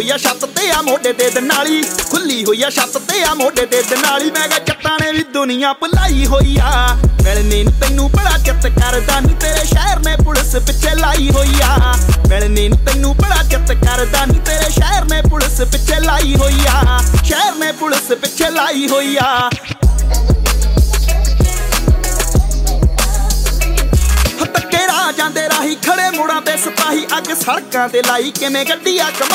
ਹੋਈ ਆ ਛੱਤ ਤੇ ਆ ਮੋਢੇ ਤੇ ਦਨਾਲੀ, ਖੁੱਲੀ ਹੋਈ ਆ ਛੱਤ ਤੇ ਆ ਮੋਢੇ ਤੇ ਦਨਾਲੀ। ਮੈਂ ਕਿਹਾ ਜੱਟਾਂ ਨੇ ਵੀ ਦੁਨੀਆ ਭੁਲਾਈ ਹੋਈ ਆ, ਮਿਲਣੇ ਨੂੰ ਤੈਨੂੰ ਬੜਾ ਚਿੱਤ ਕਰਦਾ ਨੀ, ਤੇਰੇ ਸ਼ਹਿਰ ਨੇ ਪੁਲਿਸ ਪਿੱਛੇ ਲਾਈ ਹੋਈ ਆ। ਮਿਲਣੇ ਨੂੰ ਤੈਨੂੰ ਬੜਾ ਚਿੱਤ ਕਰਦਾ ਨੀ, ਤੇਰੇ ਸ਼ਹਿਰ ਨੇ ਪੁਲਿਸ ਪਿੱਛੇ ਲਾਈ ਹੋਈ ਆ, ਸ਼ਹਿਰ ਨੇ ਪੁਲਿਸ ਪਿੱਛੇ ਲਾਈ ਹੋਈ ਆ। ਜਾਂਦੇ ਰਾਹੀ ਖੜੇ ਮੋੜਾਂ ਤੇ ਸਿਪਾਹੀ, ਅੱਗ ਸੜਕਾਂ ਤੇ ਲਾਈ ਕਿਵੇਂ ਗੱਡੀਆਂ